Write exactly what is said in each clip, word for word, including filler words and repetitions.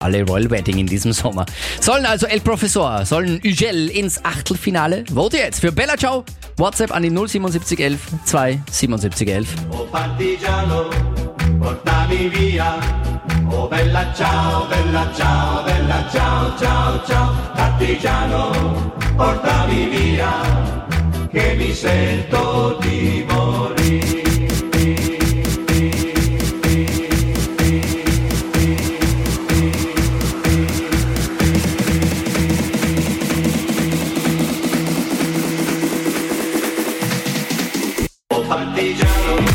alle Royal Wedding in diesem Sommer. Sollen also El Professor, sollen Ugel ins Achtelfinale? Vote jetzt für Bella Ciao. WhatsApp an die null siebenundsiebzig elf zwei siebenundsiebzig elf. Oh partigiano, portami via. Oh bella ciao, bella ciao, bella ciao, ciao, ciao. Partigiano, portami via, che mi sento di morire. Oh partigiano.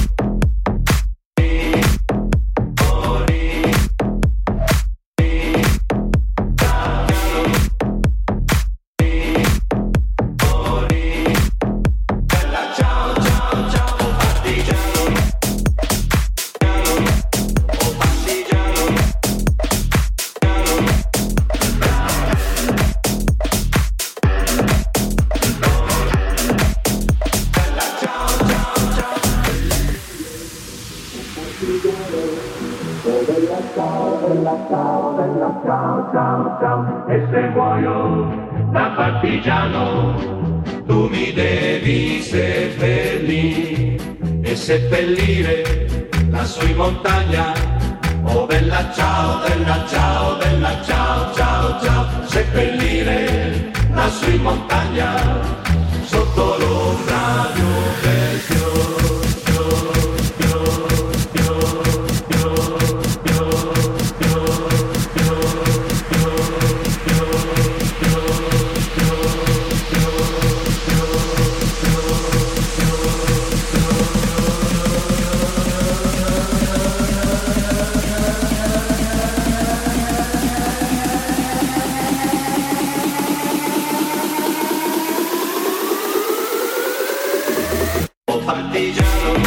Ciao, ciao, ciao, e se muoio da partigiano, tu mi devi seppellire e seppellire lassù in montagna. Oh bella ciao, bella ciao, bella ciao, ciao, ciao, seppellire lassù in montagna, sotto l'ombra di un bel fiore. Partigiano.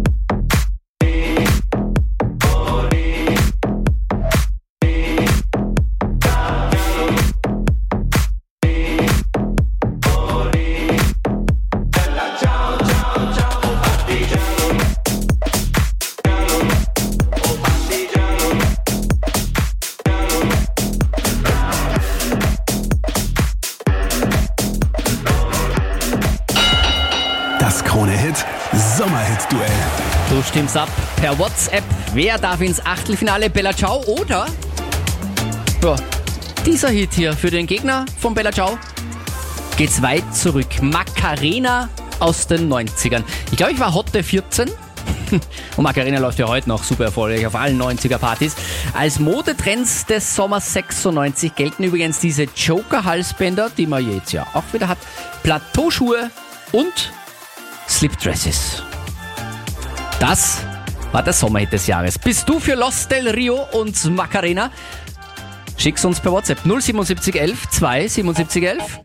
Das Krone-Hit Sommerhit-Duell. Du stimmst ab per WhatsApp. Wer darf ins Achtelfinale? Bella Ciao oder ja, dieser Hit hier für den Gegner von Bella Ciao geht's weit zurück. Macarena aus den neunzigern. Ich glaube, ich war Hotte vierzehn. Und Macarena läuft ja heute noch super erfolgreich auf allen neunziger-Partys. Als Modetrends des Sommers sechsundneunzig gelten übrigens diese Joker-Halsbänder, die man jetzt ja auch wieder hat, Plateauschuhe und Slipdresses. Das war der Sommerhit des Jahres. Bist du für Los del Rio und Macarena? Schick's uns per WhatsApp null siebenundsiebzig elf zwei siebenundsiebzig elf.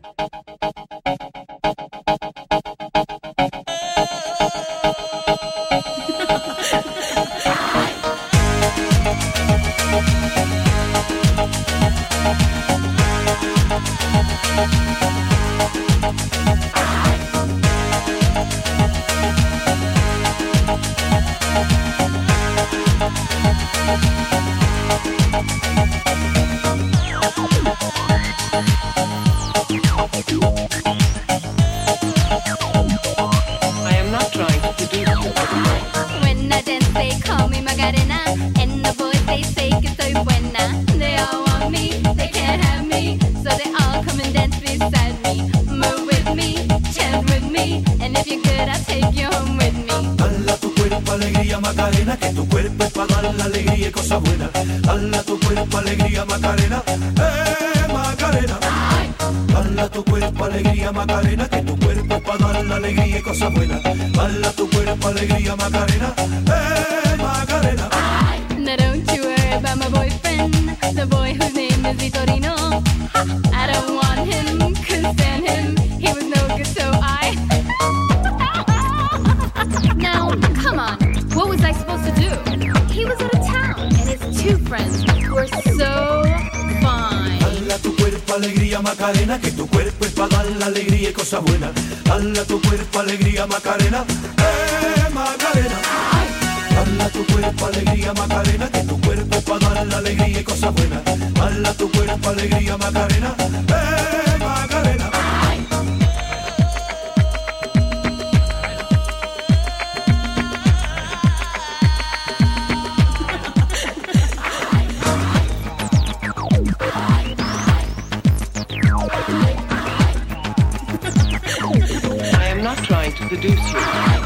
When I dance, they call me Macarena, and the boys they say que soy buena. They all want me, they can't have me, so they all come and dance beside me. Move with me, chant with me, and if you're good, I'll take you home with me. Dala tu cuerpo alegría Macarena, que tu cuerpo es para dar la alegría y cosas buenas. Dala tu cuerpo alegría Macarena, eh Macarena. Dala tu cuerpo alegría Macarena, que tu cuerpo es para dar la alegría y cosas buenas. Dala tu cuerpo alegría Macarena, eh Macarena. Now don't you worry about my boyfriend, the boy whose name is Vitorino. I don't want him, couldn't stand him, he was no good, so I. Now, come on, what was I supposed to do? He was out of town, and his two friends were so fine. Dala tu cuerpo alegría Macarena, que tu cuerpo es para dar la alegría y cosas buenas. Dala tu cuerpo alegría Macarena, eh Macarena. Bala tu cuerpo, alegría, Macarena, que tu cuerpo es para dar la alegría y cosas buenas. Bala tu cuerpo, alegría, Macarena, eh, Macarena. I am not trying to seduce you.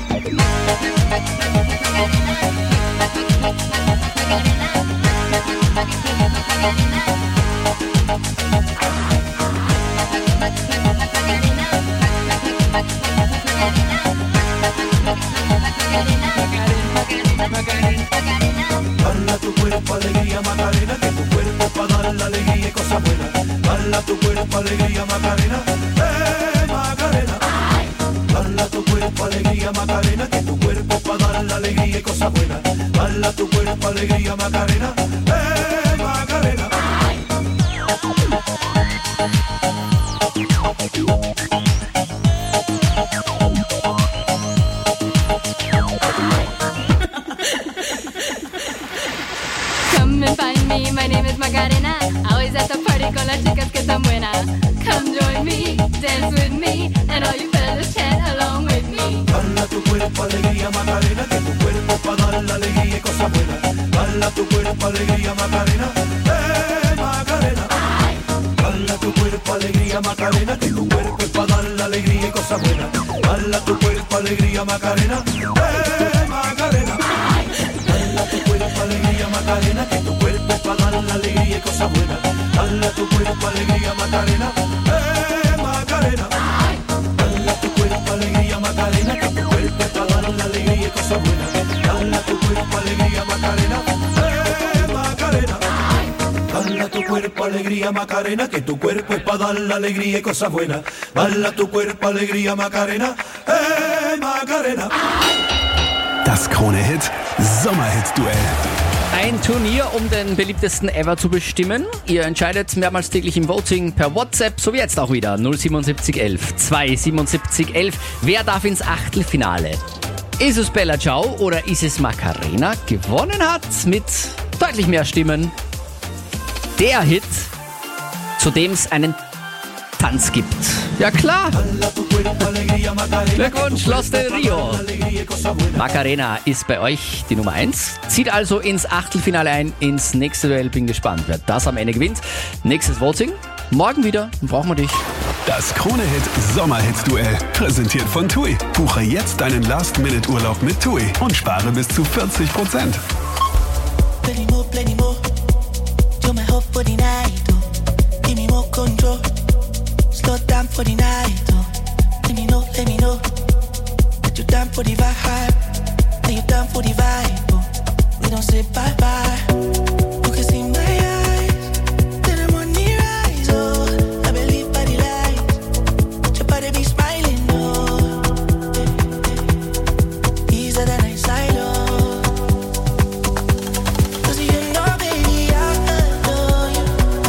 Bala tu cuerpo, alegría, Macarena, que tu cuerpo es para dar la alegría y cosas buenas. Bala tu cuerpo, alegría, Macarena, eh, Macarena. Bala tu cuerpo, alegría, Macarena, que tu cuerpo es para dar la alegría y cosas buenas. Bala tu cuerpo, alegría, Macarena, eh, Macarena. Come and find me, my name is Macarena. Always at the party con las chicas que están buenas. Come join me, dance with me, and all you fellas chat along with me. Bala tu cuerpo, alegría, Macarena, que tu cuerpo es para dar la alegría y cosas buenas. Bala tu cuerpo, alegría, Macarena, eh, Macarena. Bala tu cuerpo, alegría, Macarena, que tu cuerpo es para dar la alegría y cosas buenas. Bala tu cuerpo, alegría, Macarena, eh, Macarena. Bala tu cuerpo, alegría, Macarena, que tu cuerpo es para dar la alegría y cosas buenas. Bala tu cuerpo, alegría, Macarena, eh, Macarena. Bala tu cuerpo, alegría, Macarena, que tu cuerpo es para dar la alegría y cosas buenas. Bala tu cuerpo, alegría, Macarena, eh, Macarena. Bala tu cuerpo, alegría, Macarena, que tu cuerpo es para dar la alegría y cosas buenas. Bala tu cuerpo, alegría, Macarena, eh, Macarena. Das Krone-Hit Sommerhit-Duell. Ein Turnier, um den beliebtesten ever zu bestimmen. Ihr entscheidet mehrmals täglich im Voting per WhatsApp, so wie jetzt auch wieder. null siebenundsiebzig elf zweihundertsiebenundsiebzig elf. Wer darf ins Achtelfinale? Ist es Bella Ciao oder ist es Macarena? Gewonnen hat mit deutlich mehr Stimmen der Hit, zu dem es einen Tanz gibt. Ja klar. Glückwunsch, Los del Rio. Macarena ist bei euch die Nummer eins. Zieht also ins Achtelfinale ein, ins nächste Duell. Bin gespannt, wer das am Ende gewinnt. Nächstes Voting. Morgen wieder. Dann brauchen wir dich. Das Krone-Hit Sommerhit-Duell. Präsentiert von T U I. Buche jetzt deinen Last-Minute-Urlaub mit T U I und spare bis zu vierzig Prozent. Plenty more, plenty more. You're my hope for the night, oh. Give me more control. Slow down for the night, oh. Let me know, let me know. That you're down for the vibe. That you're down for the vibe, oh. We don't say bye-bye. You can see my eyes. Let the money rise, oh. I believe by the light. Your body be smiling, oh. These are the nights I love. Cause you know, baby, I adore you.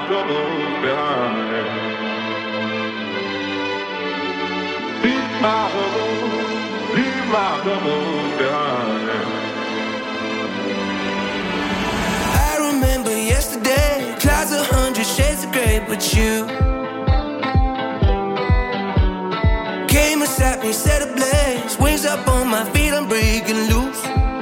troubles behind. Leave my troubles, leave my troubles behind. I remember yesterday, clouds a hundred shades of grey, but you came and sat me, set ablaze, wings up on my feet, I'm breaking loose.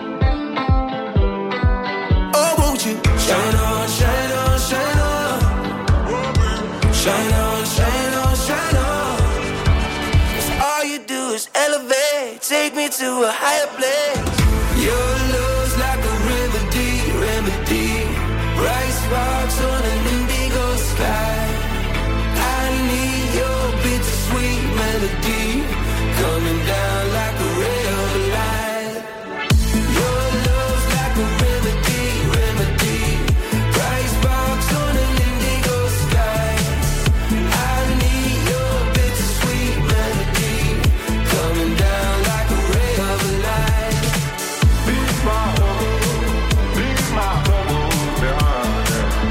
Oh, won't you shine on, shine on, shine on, shine on, shine on, shine on. 'Cause all you do is elevate, take me to a higher place. Your love's like a remedy, remedy, bright sparks on an indigo sky. I need your bittersweet melody coming down like a ray of light. Your love's like a remedy, remedy, bright sparks on an indigo sky. I need your bittersweet melody coming down like a ray of light. Leave my troubles, leave my troubles behind.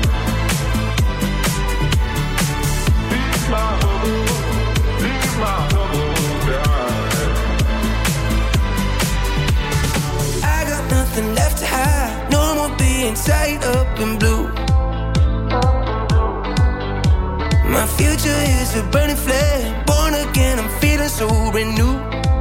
Leave my troubles, leave my troubles behind. I got nothing left to hide, no more being tied up in blue. My future is a burning flame, born again, I'm feeling so renewed.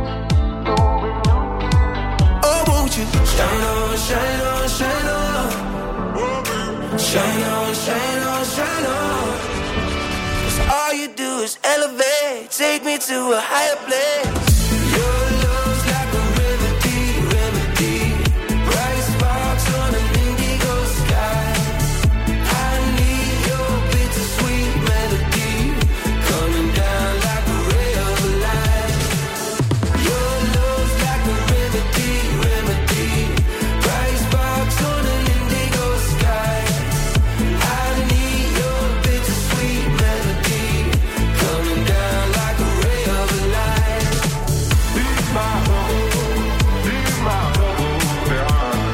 Oh, won't you shine on, shine on, shine on, shine on, shine on, shine on. 'Cause all you do is elevate, take me to a higher place. Your love's like a remedy, remedy, bright sparks on an indigo sky. I need your bittersweet melody coming down like a ray of light. Your love's like a remedy, remedy, bright sparks on an indigo sky. I need your bittersweet melody coming down like a ray of light. Leave my troubles, leave my troubles behind.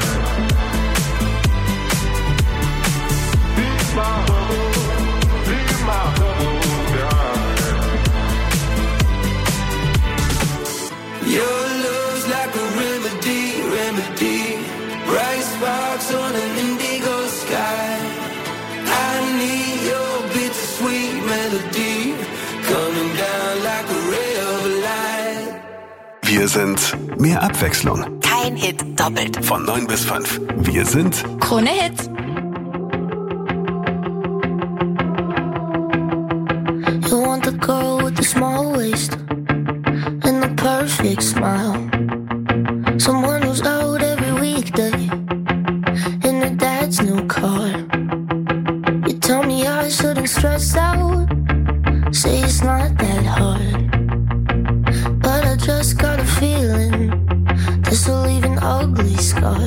Leave my troubles, leave my troubles behind. Your love's like a remedy, remedy, bright sparks on an indigo sky. I need your bittersweet melody coming down like a ray of light. Wir sind mehr Abwechslung. Kein Hit doppelt. Von neun bis fünf. Wir sind Krone Hits. You want the girl with the small waist and the perfect smile. Someone who's out every weekday in her dad's new car. You tell me I shouldn't stress out, say it's not that hard. But I just got a feeling this will leave an ugly scar.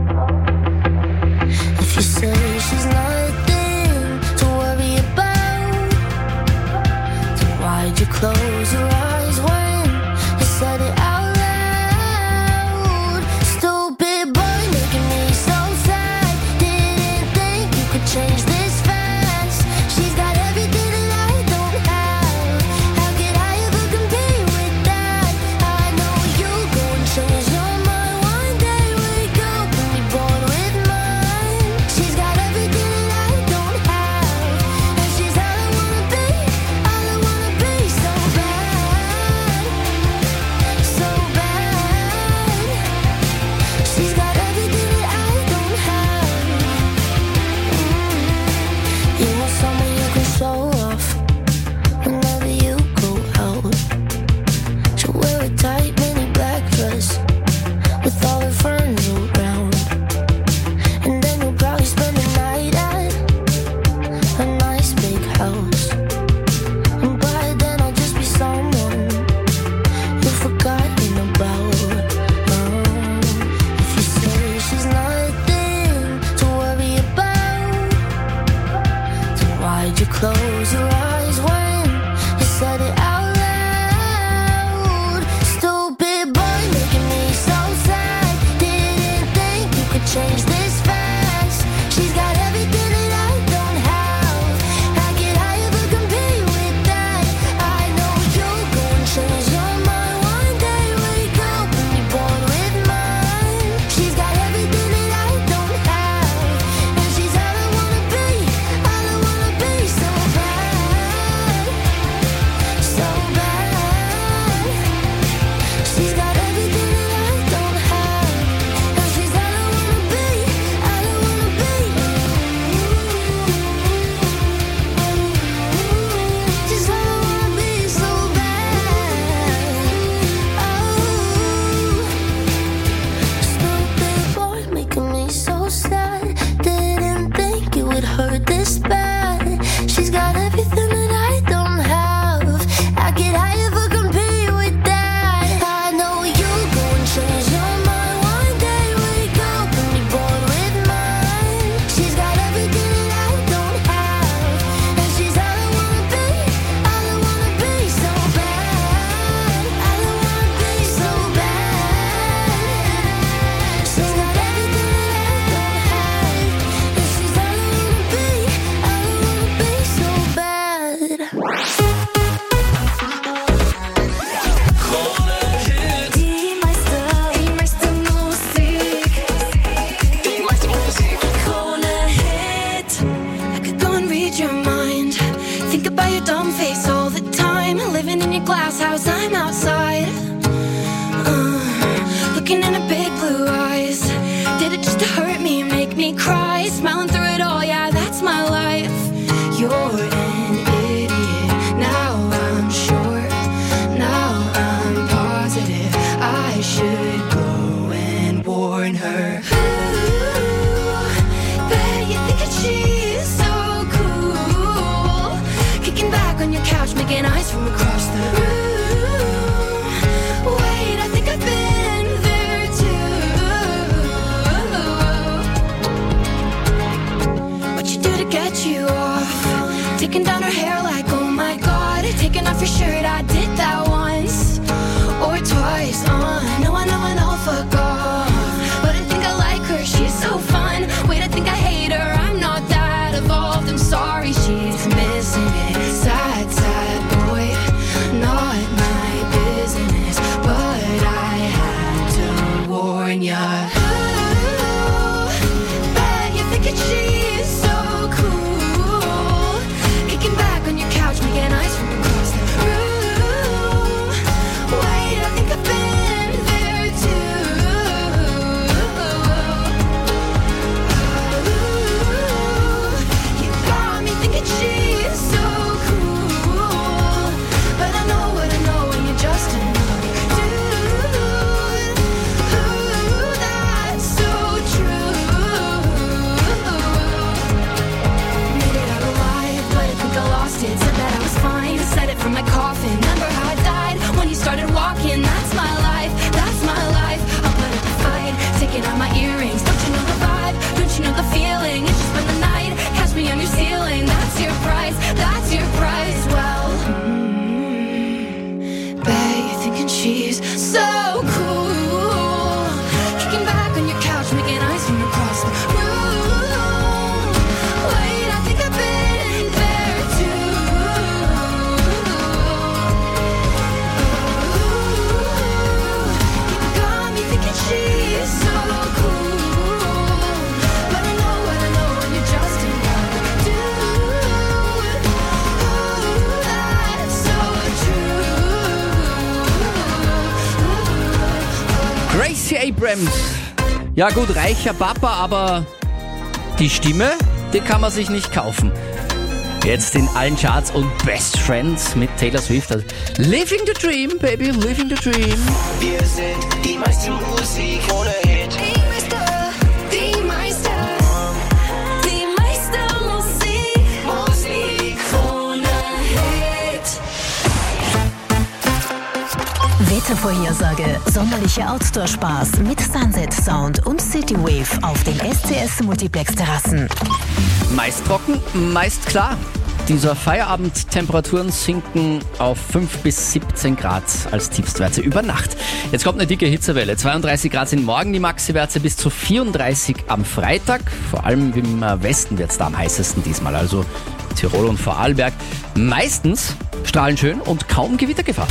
If you say she's nothing to worry about, then why'd you close your eyes when you said it out loud? Stupid boy making me so sad. Didn't think you could change this fast. She's got everything that I don't have. How could I ever compete with that? I know you go and change your mind one day. Wake up and be born with mine. She's got everything that I don't have, and she's all I wanna be, all I wanna be. So bad, so bad. She's got everything that I don't have. You want someone you can show off whenever you go out. She'll wear a tight mini black dress with all her friends around, and then you'll probably spend the night at a nice big house. And by then I'll just be someone you've forgotten about. Um, if you say she's nothing to worry about, then why'd you close your eyes when you said it out loud? Stupid boy making me so sad. Didn't think you could change this fast. She's got everything that I don't have. read your mind. Think about your dumb face all the time. Living in your glass house, I'm outside. Uh, looking in her big blue eyes. Did it just to hurt me, make me cry? Smiling through it all, yeah, that's my life. You're an idiot, now I'm sure. Now I'm positive I should go and warn her. Ooh, bet you think that she's so cool. Kicking back on your couch, making eyes from across the room. Wait, I think I've been there too. What you do to get you off? Taking down her hair like, oh my god. Taking off your shirt, I did that once or twice. Uh, no, I know, I know, fuck off. But I think I like her, she's so fun. Wait, I think I hate her, I'm not that evolved. I'm sorry, she's missing it. Sad, sad boy, not my business. But I had to warn ya. Ooh, bet you think that she's so cool. Kicking back on your couch, making eyes from across the room. Wait, I think I've been there too. Ooh, you got me thinking she's so cool. But I know what I know when you're just another dude. Ooh, that's so true. Made it out alive, but I think I lost it. Said that I was fine, said it from my coffin. Remember how I died when you started walking? That's my life, that's my life. I'll put up a fight, taking out my earrings. Don't you know the vibe? Don't you know the feeling? It's just spend the night, catch me on your ceiling. That's your price, that's your price. Well, mm, bet you're thinking she's so cool. Kicking back on your couch, making eyes from across the room. Wait, I think I've been there too. You got me thinking she's so cool. But I know what I know when you're just another dude. Ooh, that's so true. Gracie Abrams. Ja gut, reicher Papa, aber die Stimme, die kann man sich nicht kaufen. Jetzt in allen Charts und Best Friends mit Taylor Swift. Also, living the dream, baby, living the dream. Wir sind die meiste Musik ohne Hit. Die meiste, die meiste, die meiste Musik, Musik ohne Hit. Wettervorhersage. Sommerliche Outdoor-Spaß mit Sunset Sound und City Wave auf den S C S Multiplex Terrassen. Meist trocken, meist klar. Dieser Feierabend, Temperaturen sinken auf fünf bis siebzehn Grad als Tiefstwerte über Nacht. Jetzt kommt eine dicke Hitzewelle. zweiunddreißig Grad sind morgen die Maxi-Werte, bis zu vierunddreißig am Freitag. Vor allem im Westen wird es da am heißesten diesmal, also Tirol und Vorarlberg. Meistens strahlenschön und kaum Gewittergefahr.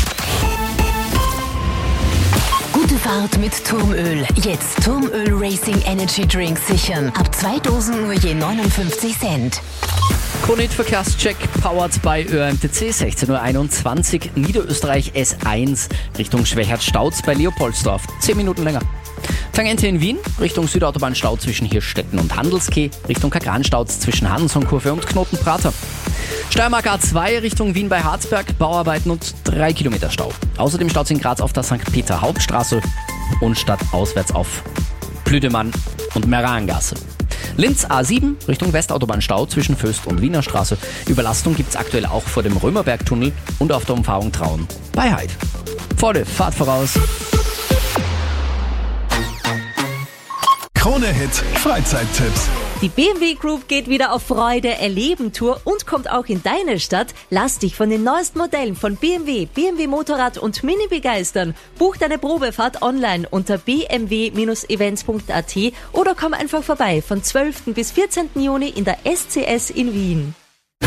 Gute Fahrt mit Turmöl. Jetzt Turmöl Racing Energy Drink sichern. Ab zwei Dosen nur je neunundfünfzig Cent. Kronit Verkehrscheck powered by Ö M T C, sechzehn Uhr einundzwanzig, Niederösterreich S eins Richtung Schwächert-Stauz bei Leopoldsdorf, zehn Minuten länger. Tangente in Wien, Richtung Südautobahn-Stau zwischen Hirschstetten und Handelskeh, Richtung Kagran-Stauz zwischen Hanson-Kurve und Knotenprater. Steiermark A zwei Richtung Wien bei Harzberg, Bauarbeiten und drei Kilometer Stau. Außerdem staut es in Graz auf der Sankt Peter Hauptstraße und stadtauswärts auf Plüdemann und Merangasse. Linz A sieben Richtung Westautobahn-Stau zwischen Föst und Wiener Straße. Überlastung gibt's aktuell auch vor dem Römerbergtunnel und auf der Umfahrung Traun bei Heid. Volle Fahrt voraus. Krone Hit Freizeittipps. Die B M W Group geht wieder auf Freude erleben Tour und kommt auch in deine Stadt. Lass dich von den neuesten Modellen von B M W, B M W Motorrad und Mini begeistern. Buch deine Probefahrt online unter b m w Bindestrich events punkt a t oder komm einfach vorbei von zwölften bis vierzehnten Juni in der S C S in Wien.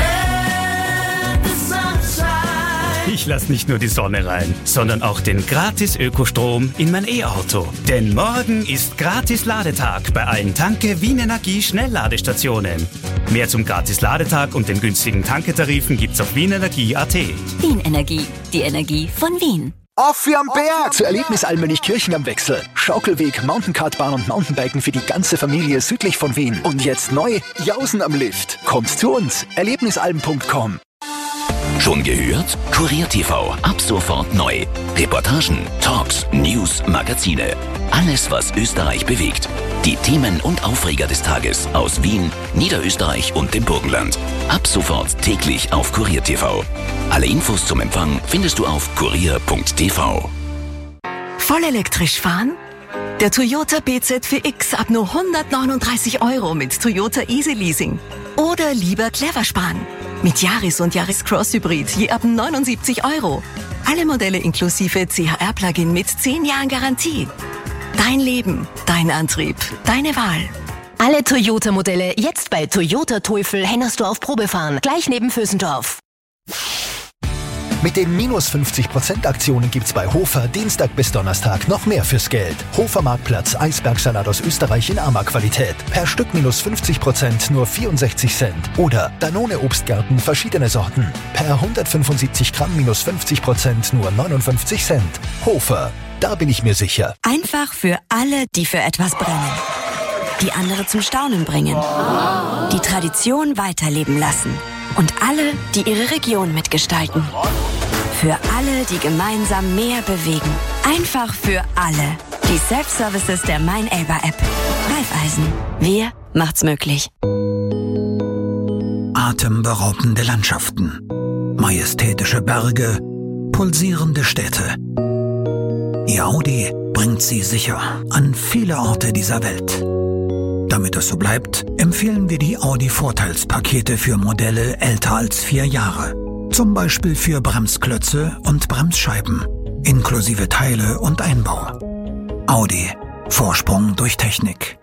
Ich lasse nicht nur die Sonne rein, sondern auch den gratis Ökostrom in mein E-Auto. Denn morgen ist gratis Ladetag bei allen Tanke Wien Energie Schnellladestationen. Mehr zum Gratis-Ladetag und den günstigen Tanketarifen gibt's auf wienenergie punkt at. Wien Energie, die Energie von Wien. Auf wie am Berg! Zur Erlebnisalm Mönchkirchen am Wechsel. Schaukelweg, Mountainkartbahn und Mountainbiken für die ganze Familie südlich von Wien. Und jetzt neu, Jausen am Lift. Kommt zu uns, erlebnisalm punkt com. Schon gehört? Kurier T V, ab sofort neu. Reportagen, Talks, News, Magazine. Alles, was Österreich bewegt. Die Themen und Aufreger des Tages aus Wien, Niederösterreich und dem Burgenland. Ab sofort täglich auf Kurier T V. Alle Infos zum Empfang findest du auf kurier punkt t v. Voll elektrisch fahren? Der Toyota B Z vier X ab nur hundertneununddreißig Euro mit Toyota Easy Leasing. Oder lieber clever sparen. Mit Yaris und Yaris Cross Hybrid je ab neunundsiebzig Euro. Alle Modelle inklusive C H R-Plugin mit zehn Jahren Garantie. Dein Leben, dein Antrieb, deine Wahl. Alle Toyota-Modelle jetzt bei Toyota Teufel Hennersdorf Probefahren, gleich neben Vösendorf. Mit den minus fünfzig Prozent Aktionen gibt's bei Hofer Dienstag bis Donnerstag noch mehr fürs Geld. Hofer Marktplatz Eisbergsalat aus Österreich in Ama-Qualität. Per Stück minus fünfzig Prozent nur vierundsechzig Cent. Oder Danone Obstgarten verschiedene Sorten. Per hundertfünfundsiebzig Gramm minus fünfzig Prozent nur neunundfünfzig Cent. Hofer, da bin ich mir sicher. Einfach für alle, die für etwas brennen. Die andere zum Staunen bringen. Die Tradition weiterleben lassen. Und alle, die ihre Region mitgestalten. Für alle, die gemeinsam mehr bewegen. Einfach für alle. Die Self-Services der Mein-Elba-App. Raiffeisen. Wir macht's möglich. Atemberaubende Landschaften. Majestätische Berge. Pulsierende Städte. Ihr Audi bringt sie sicher an viele Orte dieser Welt. Damit es so bleibt, empfehlen wir die Audi-Vorteilspakete für Modelle älter als vier Jahre. Zum Beispiel für Bremsklötze und Bremsscheiben, inklusive Teile und Einbau. Audi. Vorsprung durch Technik.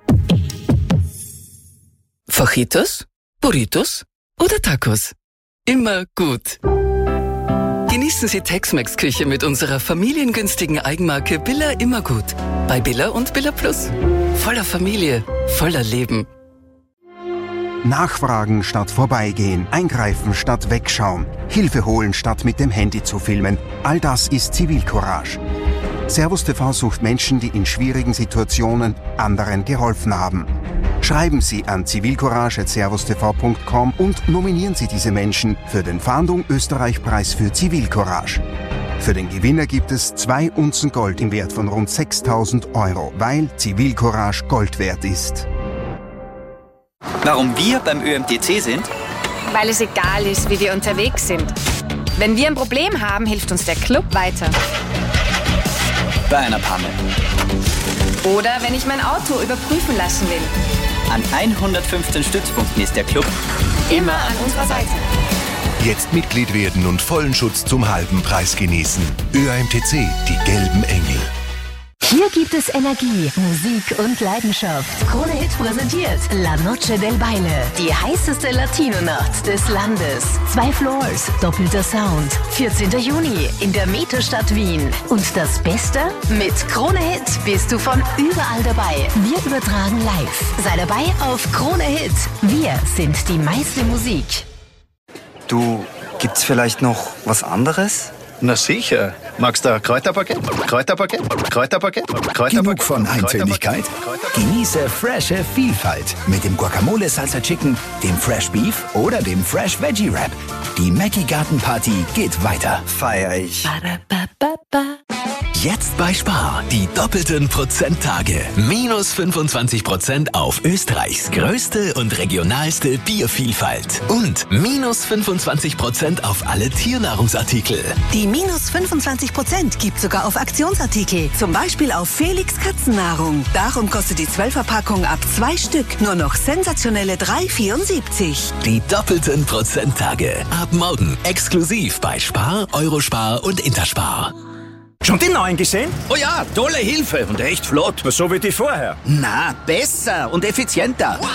Fajitas, Burritos oder Tacos? Immer gut. Genießen Sie Tex-Mex-Küche mit unserer familiengünstigen Eigenmarke Billa Immergut. Bei Billa und Billa Plus. Voller Familie, voller Leben. Nachfragen statt vorbeigehen, eingreifen statt wegschauen, Hilfe holen statt mit dem Handy zu filmen. All das ist Zivilcourage. Servus T V sucht Menschen, die in schwierigen Situationen anderen geholfen haben. Schreiben Sie an zivilcourage at servus t v punkt com und nominieren Sie diese Menschen für den Fahndung Österreich-Preis für Zivilcourage. Für den Gewinner gibt es zwei Unzen Gold im Wert von rund sechstausend Euro, weil Zivilcourage Gold wert ist. Warum wir beim Ö M T C sind? Weil es egal ist, wie wir unterwegs sind. Wenn wir ein Problem haben, hilft uns der Club weiter. Bei einer Panne. Oder wenn ich mein Auto überprüfen lassen will. An hundertfünfzehn Stützpunkten ist der Club immer an unserer Seite. Jetzt Mitglied werden und vollen Schutz zum halben Preis genießen. Ö M T C, die gelben Engel. Hier gibt es Energie, Musik und Leidenschaft. Krone Hit präsentiert La Noche del Baile, die heißeste Latino-Nacht des Landes. Zwei Floors, doppelter Sound. vierzehnten Juni in der Metestadt Wien. Und das Beste? Mit Krone Hit bist du von überall dabei. Wir übertragen live. Sei dabei auf Krone Hit. Wir sind die meiste Musik. Du, gibt's vielleicht noch was anderes? Na sicher. Magst du ein Kräuterpaket? Kräuterpaket? Kräuterpaket? Kräuterpaket? Genug von Eintönigkeit? Genieße frische Vielfalt mit dem Guacamole Salsa Chicken, dem Fresh Beef oder dem Fresh Veggie Wrap. Die Mackie Garten Party geht weiter. Feier ich. Jetzt bei Spar. Die doppelten Prozenttage. Minus fünfundzwanzig Prozent auf Österreichs größte und regionalste Biervielfalt. Und minus fünfundzwanzig Prozent auf alle Tiernahrungsartikel. Die minus fünfundzwanzig Prozent gibt sogar auf Aktionsartikel. Zum Beispiel auf Felix Katzennahrung. Darum kostet die zwölfer-Packung ab zwei Stück nur noch sensationelle drei vierundsiebzig. Die doppelten Prozenttage. Ab morgen exklusiv bei Spar, Eurospar und Interspar. Schon die neuen gesehen? Oh ja, tolle Hilfe und echt flott. So wie die vorher. Na, besser und effizienter. Wow.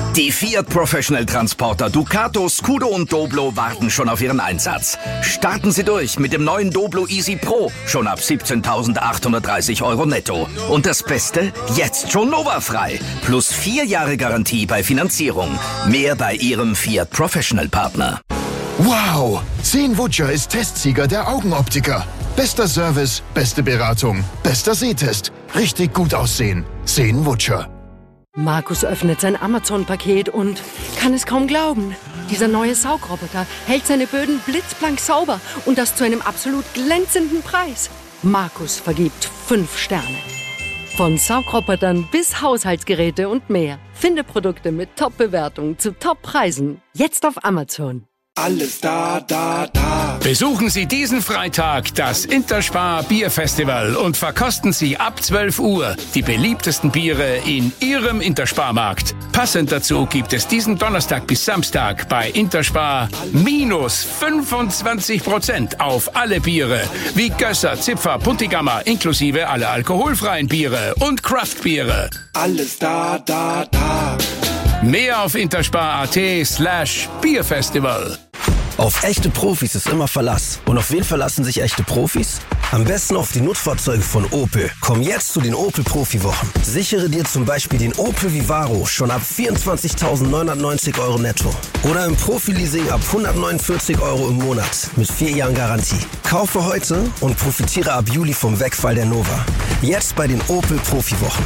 Die Fiat Professional Transporter Ducato, Scudo und Doblo warten schon auf ihren Einsatz. Starten Sie durch mit dem neuen Doblo Easy Pro, schon ab siebzehntausendachthundertdreißig Euro netto. Und das Beste, jetzt schon Nova frei. Plus vier Jahre Garantie bei Finanzierung. Mehr bei Ihrem Fiat Professional Partner. Wow! Seenwutscher ist Testsieger der Augenoptiker. Bester Service, beste Beratung, bester Sehtest. Richtig gut aussehen. Seenwutscher. Markus öffnet sein Amazon-Paket und kann es kaum glauben. Dieser neue Saugroboter hält seine Böden blitzblank sauber und das zu einem absolut glänzenden Preis. Markus vergibt fünf Sterne. Von Saugrobotern bis Haushaltsgeräte und mehr. Finde Produkte mit Top-Bewertungen zu Top-Preisen. Jetzt auf Amazon. Alles da, da, da. Besuchen Sie diesen Freitag das Interspar Bierfestival und verkosten Sie ab zwölf Uhr die beliebtesten Biere in Ihrem Intersparmarkt. Passend dazu gibt es diesen Donnerstag bis Samstag bei Interspar minus fünfundzwanzig Prozent auf alle Biere, wie Gösser, Zipfer, Puntigammer, inklusive alle alkoholfreien Biere und Craftbiere. Alles da, da, da. Mehr auf interspar.at slash Bierfestival. Auf echte Profis ist immer Verlass. Und auf wen verlassen sich echte Profis? Am besten auf die Nutzfahrzeuge von Opel. Komm jetzt zu den Opel Profi-Wochen. Sichere dir zum Beispiel den Opel Vivaro schon ab vierundzwanzigtausendneunhundertneunzig Euro netto. Oder im Profi-Leasing ab hundertneunundvierzig Euro im Monat mit vier Jahren Garantie. Kaufe heute und profitiere ab Juli vom Wegfall der Nova. Jetzt bei den Opel Profi-Wochen.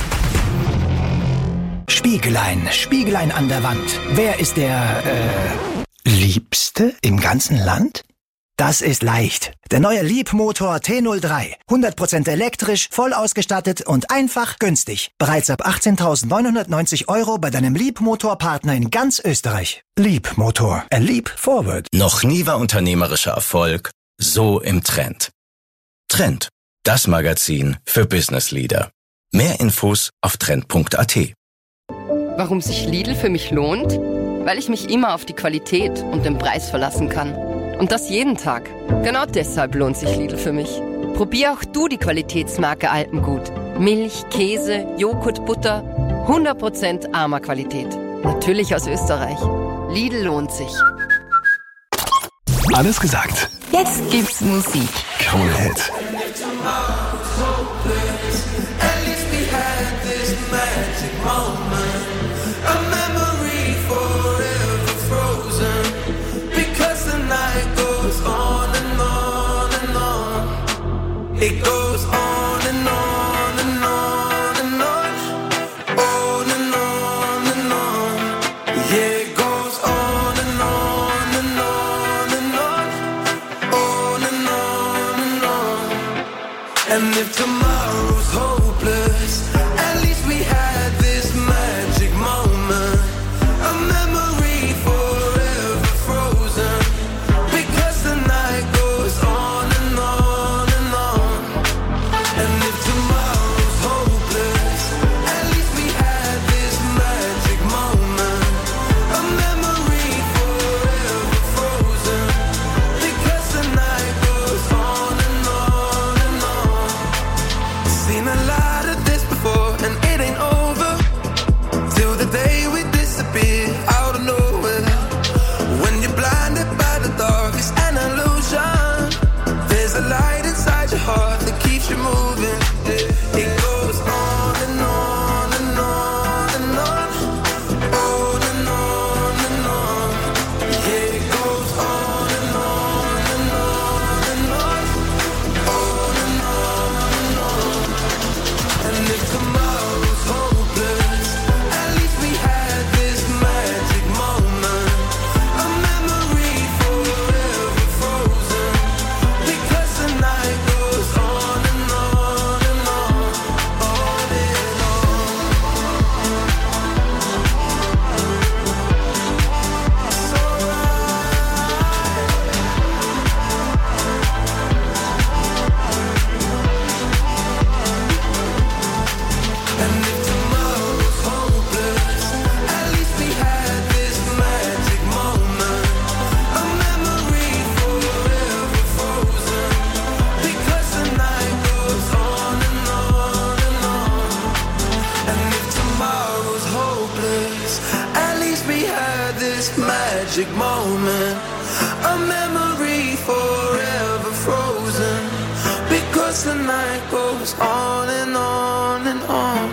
Spiegelein, Spiegelein an der Wand. Wer ist der, äh, Liebste im ganzen Land? Das ist leicht. Der neue Liebmotor T null drei. hundert Prozent elektrisch, voll ausgestattet und einfach günstig. Bereits ab achtzehntausendneunhundertneunzig Euro bei deinem Liebmotor-Partner in ganz Österreich. Liebmotor. A leap forward. Noch nie war unternehmerischer Erfolg so im Trend. Trend. Das Magazin für Business Leader. Mehr Infos auf trend punkt a t. Warum sich Lidl für mich lohnt? Weil ich mich immer auf die Qualität und den Preis verlassen kann. Und das jeden Tag. Genau deshalb lohnt sich Lidl für mich. Probier auch du die Qualitätsmarke Alpengut. Milch, Käse, Joghurt, Butter. hundert Prozent armer Qualität. Natürlich aus Österreich. Lidl lohnt sich. Alles gesagt. Jetzt gibt's Musik. Krone Hit. It goes on and on and on and on, on and on and on. Yeah, it goes on and on and on and on, on and on and on. And if tomorrow's hopeless, at least we had this magic moment, a memory forever frozen, because the night goes on and on. moment, a memory forever frozen, because the night goes on and on and on.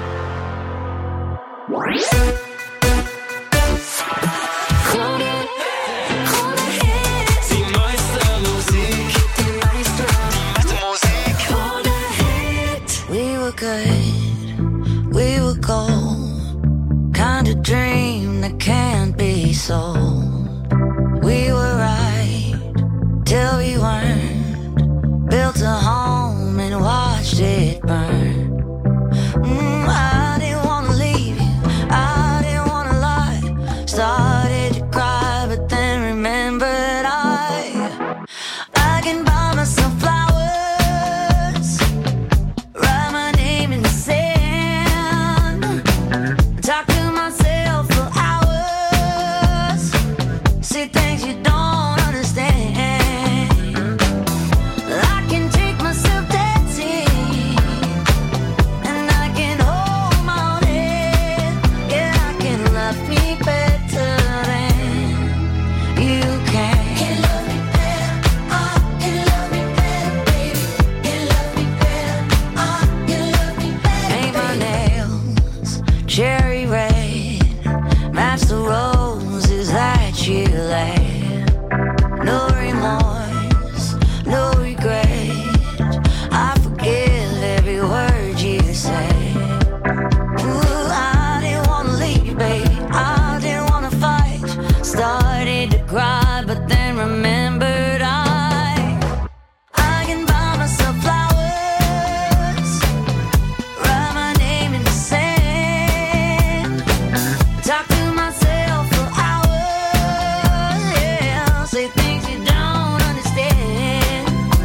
We were good, we were gold, kind of dream that can't be sold. We were right till we weren't, built a home and watched it burn. Mm, I didn't wanna leave you, I didn't wanna lie. Started to cry, but then remembered I I can buy myself flowers, write my name in the sand, talk to myself for hours, say things you don't understand. I can take myself dancing, and I can hold my own head. Yeah, I can love me better than you can. Can love me better, oh, can love me better, baby. Can love me better, oh, can love me better. Paint my nails cherry red, match the roses that you laid. No remorse, no regret, I forgive every word you say. Ooh, I didn't wanna leave you, baby, I didn't wanna fight. Started to cry, but then remembered I I can buy myself flowers, write my name in the sand, talk to myself for hours, yeah, say things you don't understand.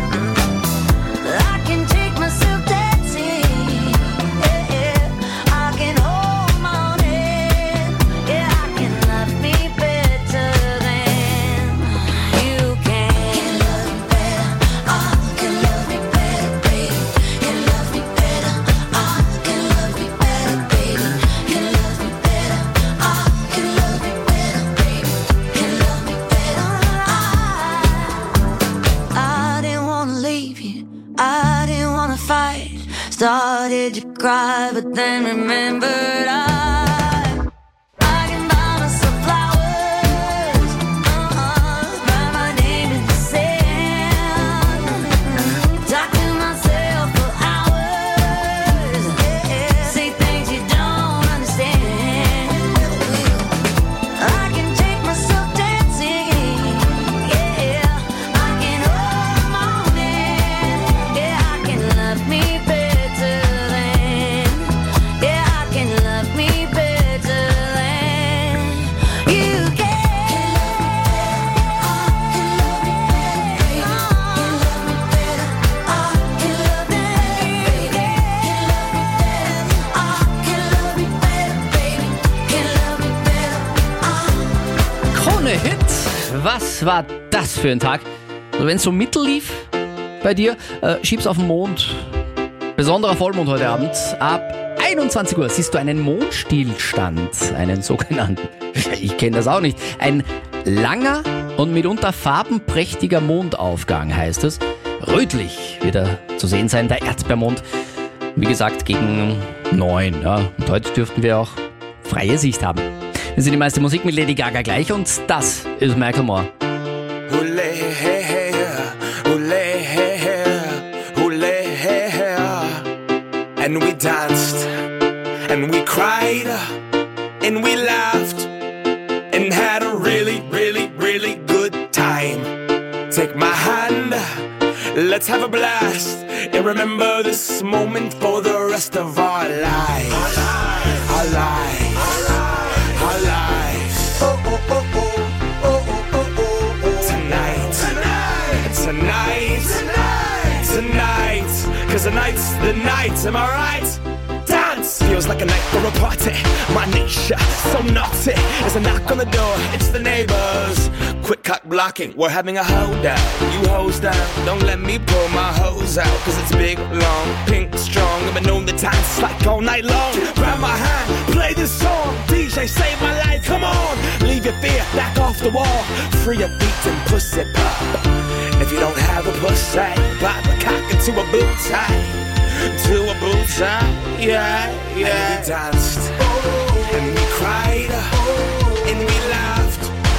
I can take myself dancing, yeah, yeah. I can hold my own head, yeah, I can love me better than you can. Can love me better, oh, can love me better, baby. Can love me better, oh, can love me better, baby. Can love me better, oh, can love me better, baby. Can love me better, I I didn't wanna leave you, I didn't wanna fight. Started to cry, but then remembered I I can buy myself flowers, uh-uh, write my name in the sand, talk to myself for hours, yeah, say things you don't understand. I can take myself dancing, yeah, I can hold my own hand, yeah, I can love me better than, yeah, I can love me better than you can. Krone Hit, was war das für ein Tag? Also wenn es so mittel lief bei dir, äh, schieb's auf den Mond. Besonderer Vollmond heute Abend. Ab einundzwanzig Uhr siehst du einen Mondstillstand, einen sogenannten. Ich kenne das auch nicht. Ein langer und mitunter farbenprächtiger Mondaufgang heißt es. Rötlich wird er zu sehen sein, der Erdbeermond. Wie gesagt, gegen neun. Ja. Und heute dürften wir auch freie Sicht haben. Wir sind die meiste Musik mit Lady Gaga gleich und das ist Macklemore. Hule, hey, hey, hule, hey, hey, hule, hey, hey. And we danced, and we cried, and we laughed, and had a really, really, really good time. Take my hand, let's have a blast, and remember this moment for the rest of our lives. Our lives, our lives. Oh, oh, oh, oh, oh, oh, oh, oh. Tonight, tonight, tonight, tonight, tonight. Cause tonight's the night, am I right? Dance feels like a night for a party. My nature, so naughty. There's a knock on the door, it's the neighbors. Quick cock blocking, we're having a holdout. You hose down, don't let me pull my hose out. Cause it's big, long, pink, strong. I've been known to dance like all night long. Grab my hand, play this song. D J, save my life, come on. Leave your fear back off the wall. Free your beats and pussy pop. If you don't have a pussy, pop a cock into a boot tie. To a boot tie, yeah, yeah. And we danced, and we cried, and we laughed,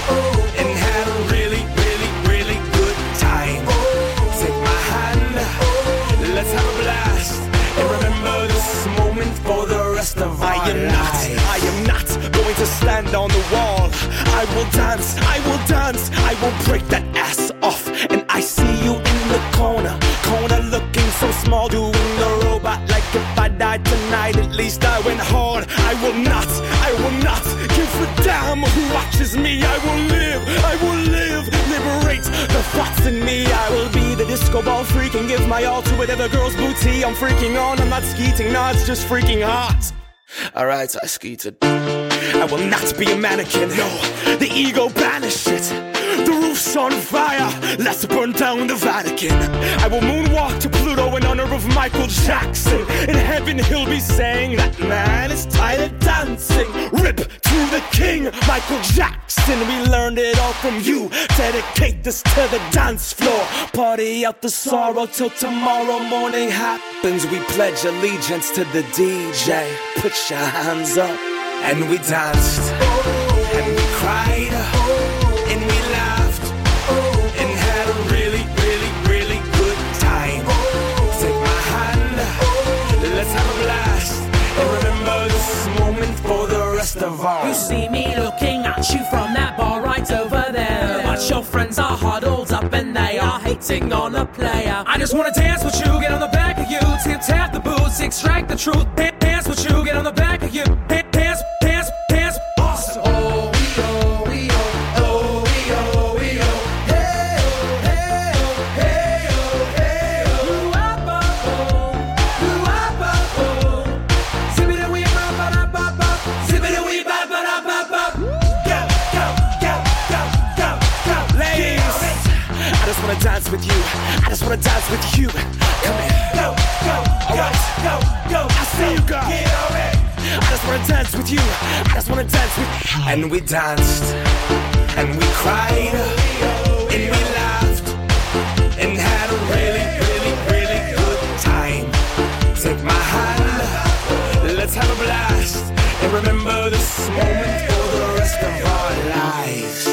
and had a really, really, really good time. Take my hand, let's have a blast, and remember this moment for the rest of our lives. I am not, I am not going to stand on the wall. I will dance, I will dance, I will break that ass off. And I see you in the corner, corner looking so small, doing the robot like if I died tonight, at least I went hard. I will not, I will not give a damn who watches me. I will live, I will live, liberate the thoughts in me. I will be the disco ball freak and give my all to whatever girl's booty I'm freaking on. I'm not skeeting, no, it's just freaking hot. Alright, I skeeted. I will not be a mannequin, no, the ego banish it. The roof's on fire, let's burn down the Vatican. I will moonwalk to Pluto in honor of Michael Jackson. In heaven he'll be saying, that man is tired of dancing. Rip to the king, Michael Jackson. We learned it all from you. Dedicate this to the dance floor. Party out the sorrow till tomorrow morning happens. We pledge allegiance to the D J. Put your hands up. And we danced, and we cried, and we laughed, and had a really, really, really good time. Take my hand, let's have a blast, and remember this moment for the rest of our lives. You see me looking at you from that bar right over there, but your friends are huddled up and they are hating on a player. I just wanna dance with you, get on the back of you, tip tap the boots, extract the truth. Dance with you, get on the back of you. Dance, dance, dance, awesome. Oh, we oh, we oh, oh, we oh, we oh. Hey, oh, hey, oh, hey, oh, hey, oh. Ooh-ah-ba, oh, ooh-ah-ba, oh. Zippity-wee-ba-ba-da-ba-ba, zippity-wee-ba-ba-da-ba-ba. Go, go, go, go, go, go. Ladies, I just wanna dance with you. I just wanna dance with you. Come here. Go, go, alright, go, go. I see you, girl. Get on it. I just wanna dance with you. I just wanna dance with you. And we danced, and we cried, and we laughed, and had a really, really, really good time. Take my hand, let's have a blast, and remember this moment for the rest of our lives.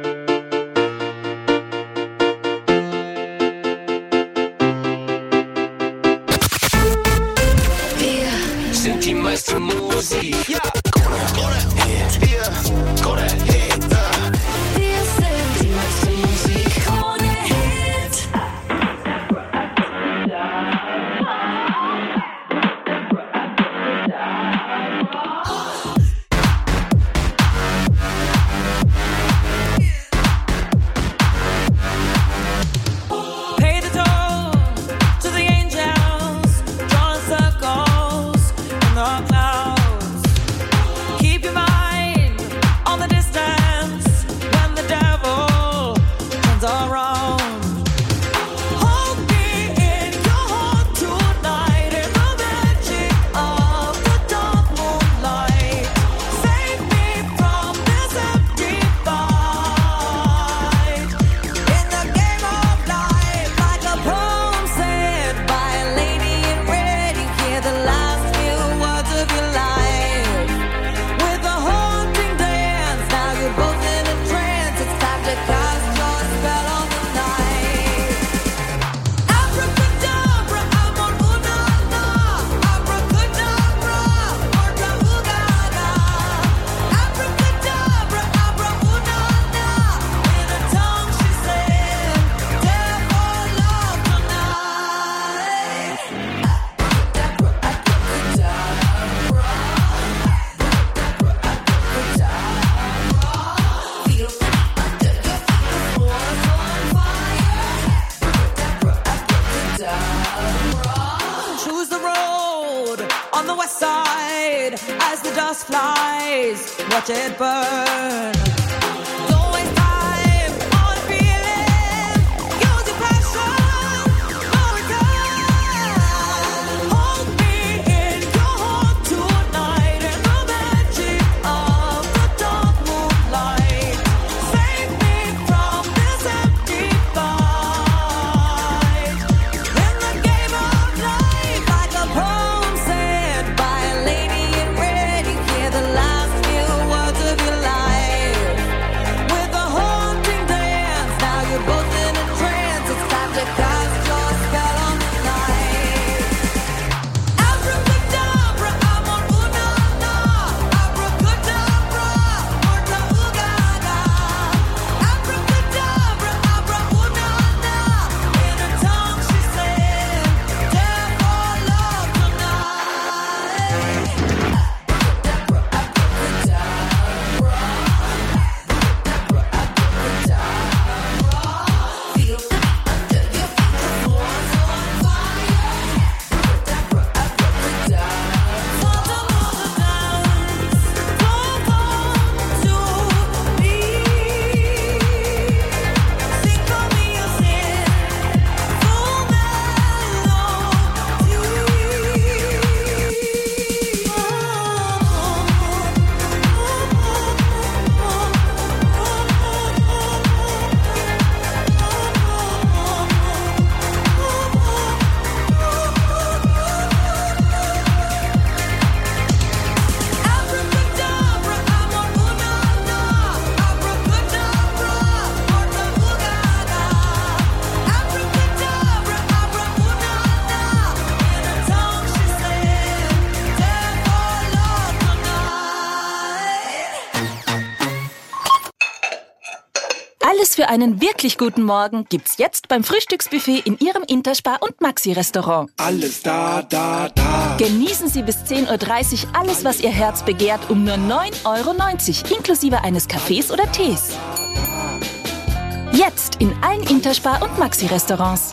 Die meiste Musik. Ja, Krone-Hit, hier, Krone-Hit. Wir sind die meiste Musik. Krone-Hit. Pay the toll to the angels, drawing circles in the clouds. Keep your mind on the distance when the devil turns around. Hold me in your heart tonight in the magic of the dark moonlight. Save me from this empty fight. In the game of life, like a poem said by a lady in red, you hear the last few words of your life. With a haunting dance, now you're both in a trance. It's time to cast your spell on the night. Abracadabra, amor una na. Abracadabra, orta ugada. Abracadabra, abra una na. In a tongue she said, devil love tonight. Choose the road on the west side as the dust flies. Watch it burn. Don't waste time on feeling. Use your passion. No return. Hold me in your heart tonight in the magic of für einen wirklich guten Morgen gibt's jetzt beim Frühstücksbuffet in Ihrem Interspar und Maxi-Restaurant. Alles da, da, da. Genießen Sie bis zehn Uhr dreißig alles, was Ihr Herz begehrt, um nur neun Euro neunzig, inklusive eines Kaffees oder Tees. Jetzt in allen Interspar- und Maxi-Restaurants.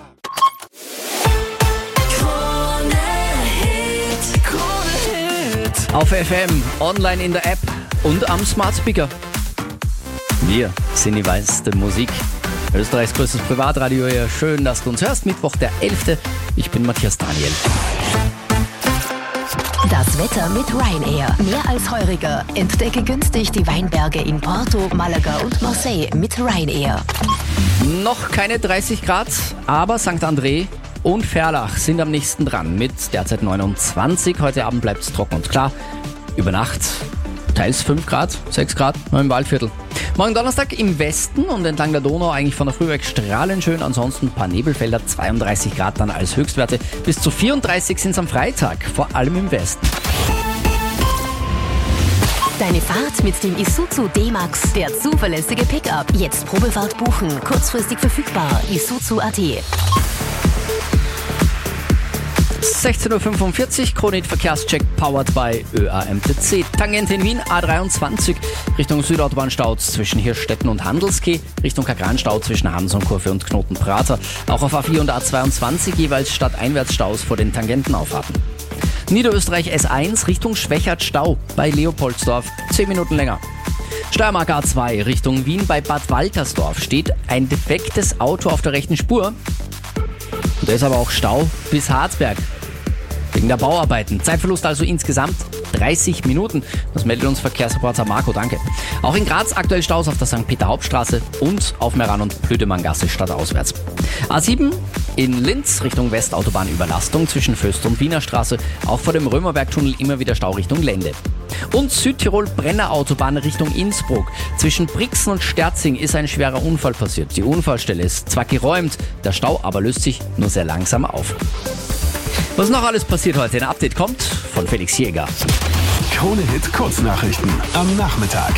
Auf F M, online in der App und am Smart Speaker. Wir sind die weißeste Musik. Österreichs größtes Privatradio. Ja, schön, dass du uns hörst. Mittwoch, der elfte. Ich bin Matthias Daniel. Das Wetter mit Ryanair. Mehr als heuriger. Entdecke günstig die Weinberge in Porto, Malaga und Marseille mit Ryanair. Noch keine dreißig Grad, aber Sankt André und Ferlach sind am nächsten dran mit derzeit neunundzwanzig. Heute Abend bleibt es trocken und klar. Über Nacht teils fünf Grad, sechs Grad nur im Waldviertel. Morgen Donnerstag im Westen und entlang der Donau eigentlich von der Früh weg strahlend schön. Ansonsten ein paar Nebelfelder, zweiunddreißig Grad dann als Höchstwerte. Bis zu vierunddreißig sind es am Freitag, vor allem im Westen. Deine Fahrt mit dem Isuzu D-Max, der zuverlässige Pickup. Jetzt Probefahrt buchen, kurzfristig verfügbar. Isuzu Punkt A T. sechzehn Uhr fünfundvierzig, Kronit Verkehrscheck powered by Ö A M T C. Tangente in Wien, A dreiundzwanzig, Richtung Südautobahn-Stau zwischen Hirschstetten und Handelskeh, Richtung Kagran-Stau zwischen Hansonkurve und Knotenprater. Auch auf A vier und A zweiundzwanzig jeweils Stadteinwärtsstaus vor den Tangentenauffahrten. Niederösterreich S eins Richtung Schwächert-Stau bei Leopoldsdorf, zehn Minuten länger. Steiermark A zwei Richtung Wien bei Bad Waltersdorf steht ein defektes Auto auf der rechten Spur. Und da ist aber auch Stau bis Harzberg. Wegen der Bauarbeiten. Zeitverlust also insgesamt dreißig Minuten. Das meldet uns Verkehrsreporter Marco, danke. Auch in Graz aktuell Staus auf der Sankt Peter-Hauptstraße und auf Meran- und Blödemanngasse stadtauswärts. A sieben in Linz Richtung Westautobahn-Überlastung zwischen Föst und Wiener Straße. Auch vor dem Römerbergtunnel immer wieder Stau Richtung Lende. Und Südtirol-Brenner-Autobahn Richtung Innsbruck. Zwischen Brixen und Sterzing ist ein schwerer Unfall passiert. Die Unfallstelle ist zwar geräumt, der Stau aber löst sich nur sehr langsam auf. Was noch alles passiert heute? Ein Update kommt von Felix Jäger. Krone-Hit Kurznachrichten am Nachmittag.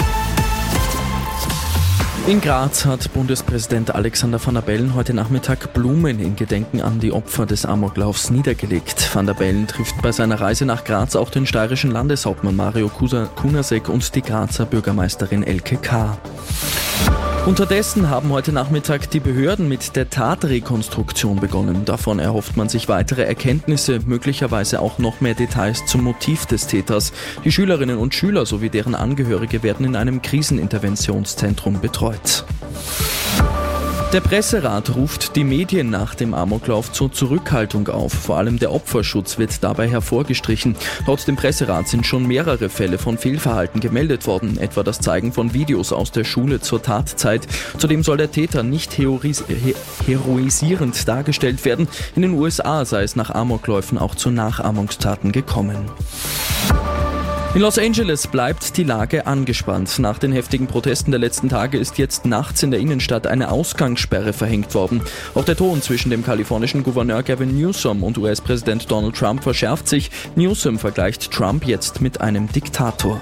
In Graz hat Bundespräsident Alexander Van der Bellen heute Nachmittag Blumen in Gedenken an die Opfer des Amoklaufs niedergelegt. Van der Bellen trifft bei seiner Reise nach Graz auch den steirischen Landeshauptmann Mario Kunasek und die Grazer Bürgermeisterin Elke K. Unterdessen haben heute Nachmittag die Behörden mit der Tatrekonstruktion begonnen. Davon erhofft man sich weitere Erkenntnisse, möglicherweise auch noch mehr Details zum Motiv des Täters. Die Schülerinnen und Schüler sowie deren Angehörige werden in einem Kriseninterventionszentrum betreut. Der Presserat ruft die Medien nach dem Amoklauf zur Zurückhaltung auf. Vor allem der Opferschutz wird dabei hervorgestrichen. Laut dem Presserat sind schon mehrere Fälle von Fehlverhalten gemeldet worden, etwa das Zeigen von Videos aus der Schule zur Tatzeit. Zudem soll der Täter nicht herois- he- heroisierend dargestellt werden. In den U S A sei es nach Amokläufen auch zu Nachahmungstaten gekommen. In Los Angeles bleibt die Lage angespannt. Nach den heftigen Protesten der letzten Tage ist jetzt nachts in der Innenstadt eine Ausgangssperre verhängt worden. Auch der Ton zwischen dem kalifornischen Gouverneur Gavin Newsom und U S-Präsident Donald Trump verschärft sich. Newsom vergleicht Trump jetzt mit einem Diktator.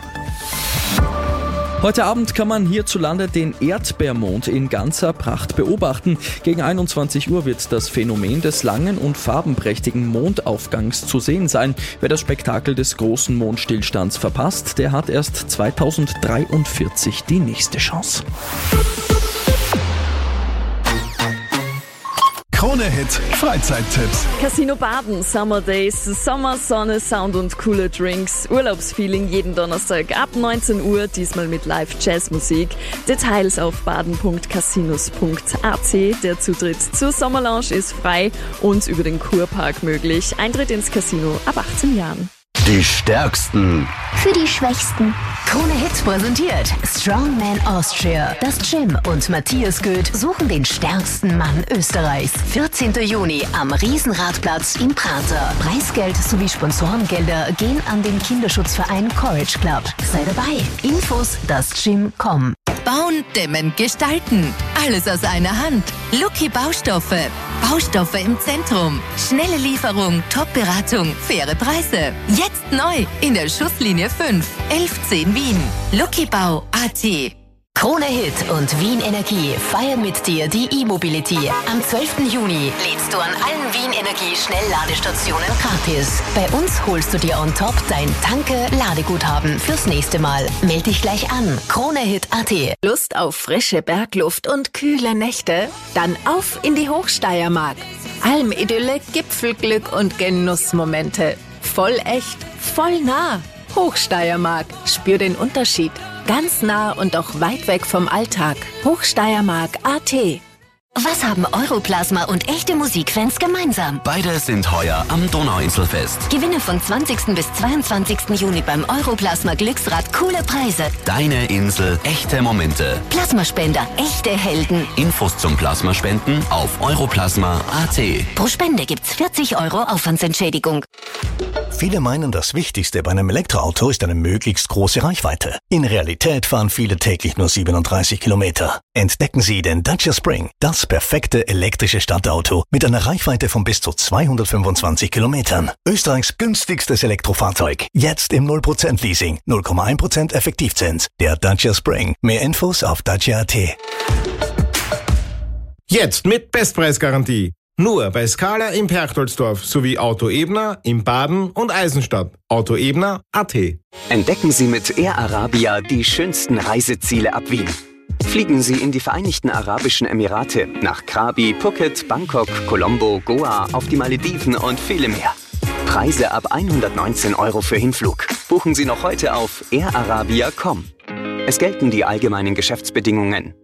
Heute Abend kann man hierzulande den Erdbeermond in ganzer Pracht beobachten. Gegen einundzwanzig Uhr wird das Phänomen des langen und farbenprächtigen Mondaufgangs zu sehen sein. Wer das Spektakel des großen Mondstillstands verpasst, der hat erst zweitausenddreiundvierzig die nächste Chance. Krone-Hit Freizeittipps. Casino Baden, Summer Days, Sommer, Sonne, Sound und coole Drinks. Urlaubsfeeling jeden Donnerstag ab neunzehn Uhr, diesmal mit Live-Jazzmusik. Details auf baden punkt casinos punkt a t. Der Zutritt zur Sommerlounge ist frei und über den Kurpark möglich. Eintritt ins Casino ab achtzehn Jahren. Die Stärksten Für die Schwächsten. Krone Hit präsentiert Strongman Austria. Das Gym und Matthias Goeth suchen den stärksten Mann Österreichs. vierzehnten Juni am Riesenradplatz in Prater. Preisgeld sowie Sponsorengelder gehen an den Kinderschutzverein Courage Club. Sei dabei. Infos das gym punkt com. Bauen, dämmen, gestalten. Alles aus einer Hand. Lucky Baustoffe. Baustoffe im Zentrum. Schnelle Lieferung, Top-Beratung, faire Preise. Jetzt neu in der Schusslinie fünf, elf zehn Wien. Luckybau punkt a t. Krone Hit und Wien Energie feiern mit dir die E-Mobility. Am zwölften Juni lädst du an allen Wien Energie Schnellladestationen gratis. Bei uns holst du dir on top dein Tanke-Ladeguthaben fürs nächste Mal. Meld dich gleich an. Kronehit punkt at. Lust auf frische Bergluft und kühle Nächte? Dann auf in die Hochsteiermark. Almidylle, Gipfelglück und Genussmomente. Voll echt, voll nah. Hochsteiermark. Spür den Unterschied. Ganz nah und auch weit weg vom Alltag. Hochsteiermark punkt at. Was haben Europlasma und echte Musikfans gemeinsam? Beide sind heuer am Donauinselfest. Gewinne von zwanzigsten bis zweiundzwanzigsten Juni beim Europlasma Glücksrad coole Preise. Deine Insel, echte Momente. Plasmaspender, echte Helden. Infos zum Plasmaspenden auf europlasma punkt at. Pro Spende gibt's vierzig Euro Aufwandsentschädigung. Viele meinen, das Wichtigste bei einem Elektroauto ist eine möglichst große Reichweite. In Realität fahren viele täglich nur siebenunddreißig Kilometer. Entdecken Sie den Dacia Spring, das perfekte elektrische Stadtauto mit einer Reichweite von bis zu zweihundertfünfundzwanzig Kilometern. Österreichs günstigstes Elektrofahrzeug. Jetzt im null Prozent Leasing, null Komma eins Prozent Effektivzins. Der Dacia Spring. Mehr Infos auf dacia punkt at. Jetzt mit Bestpreisgarantie. Nur bei Scala im Perchtoldsdorf sowie Auto Ebner in Baden und Eisenstadt. Auto Ebner punkt at. Entdecken Sie mit Air Arabia die schönsten Reiseziele ab Wien. Fliegen Sie in die Vereinigten Arabischen Emirate, nach Krabi, Phuket, Bangkok, Colombo, Goa, auf die Malediven und viele mehr. Preise ab hundertneunzehn Euro für Hinflug. Buchen Sie noch heute auf air arabia punkt com. Es gelten die allgemeinen Geschäftsbedingungen.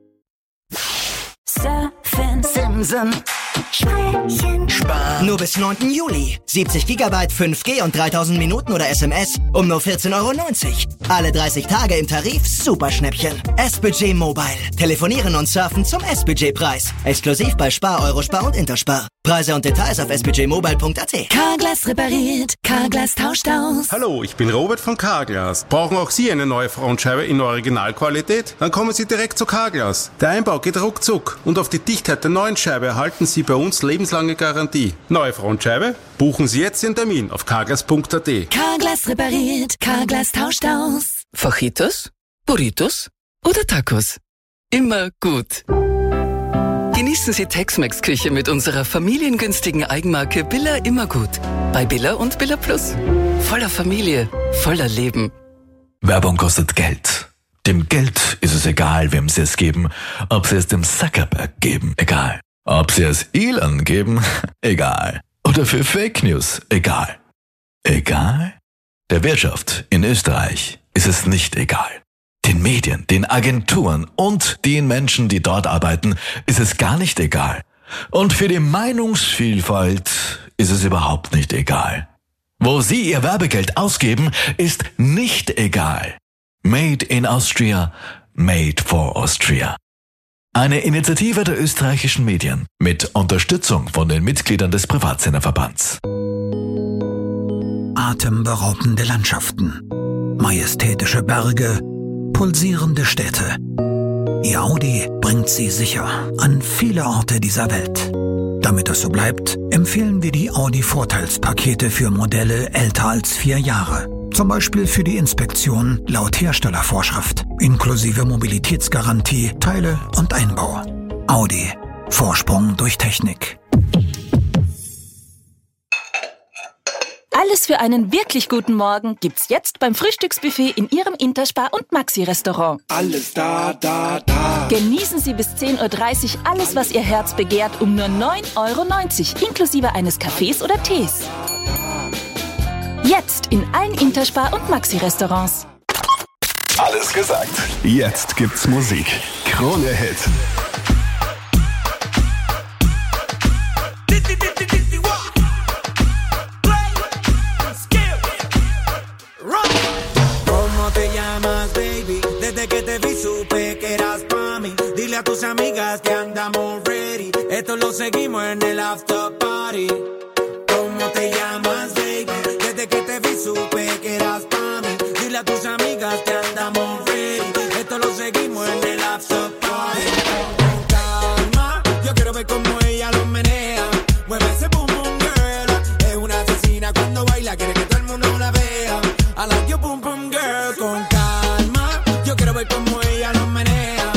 Surfen, Simsen, Sprechen, Sparen. Nur bis neunten Juli. siebzig Gigabyte, fünf G und dreitausend Minuten oder S M S um nur vierzehn Euro neunzig. Alle dreißig Tage im Tarif Superschnäppchen. S-Budget Mobile. Telefonieren und surfen zum S-Budget-Preis. Exklusiv bei Spar, Eurospar und Interspar. Preise und Details auf s b j mobile punkt a t. Carglass repariert, Carglass tauscht aus. Hallo, ich bin Robert von Carglass. Brauchen auch Sie eine neue Frontscheibe in Originalqualität? Dann kommen Sie direkt zu Carglass. Der Einbau geht ruckzuck und auf die Dichtheit der neuen Scheibe erhalten Sie bei uns lebenslange Garantie. Neue Frontscheibe? Buchen Sie jetzt den Termin auf carglass punkt a t. Carglass repariert, Carglass tauscht aus. Fajitas, Burritos oder Tacos? Immer gut. Genießen Sie Tex-Mex-Küche mit unserer familiengünstigen Eigenmarke Billa Immergut. Bei Billa und Billa Plus. Voller Familie, voller Leben. Werbung kostet Geld. Dem Geld ist es egal, wem Sie es geben. Ob Sie es dem Zuckerberg geben, egal. Ob Sie es Elon geben, egal. Oder für Fake News, egal. Egal? Der Wirtschaft in Österreich ist es nicht egal. Den Medien, den Agenturen und den Menschen, die dort arbeiten, ist es gar nicht egal. Und für die Meinungsvielfalt ist es überhaupt nicht egal. Wo Sie Ihr Werbegeld ausgeben, ist nicht egal. Made in Austria, made for Austria. Eine Initiative der österreichischen Medien mit Unterstützung von den Mitgliedern des Privatsenderverbands. Atemberaubende Landschaften, majestätische Berge, pulsierende Städte. Ihr Audi bringt Sie sicher an viele Orte dieser Welt. Damit es so bleibt, empfehlen wir die Audi-Vorteilspakete für Modelle älter als vier Jahre. Zum Beispiel für die Inspektion laut Herstellervorschrift, inklusive Mobilitätsgarantie, Teile und Einbau. Audi. Vorsprung durch Technik. Alles für einen wirklich guten Morgen gibt's jetzt beim Frühstücksbuffet in Ihrem Interspar und Maxi-Restaurant. Alles da, da, da. Genießen Sie bis zehn Uhr dreißig alles, was Ihr Herz begehrt, um nur neun Euro neunzig, inklusive eines Kaffees oder Tees. Jetzt in allen Interspar- und Maxi-Restaurants. Alles gesagt. Jetzt gibt's Musik. Krone Hit. ¿Cómo te llamas, baby? Desde que te vi supe que eras pa' mí. Dile a tus amigas que andamos ready. Esto lo seguimos en el after party. ¿Cómo te llamas, baby? Desde que te vi supe que eras pa' mí. Dile a tus amigas que andamos ready. Esto lo seguimos en el after party. Con calma, yo quiero ver cómo ella lo menea. Mueve ese boom boom girl. Es una asesina cuando baila, quiere que todo el mundo la vea. I like your boom boom girl. Con calma, yo quiero ver cómo ella lo menea.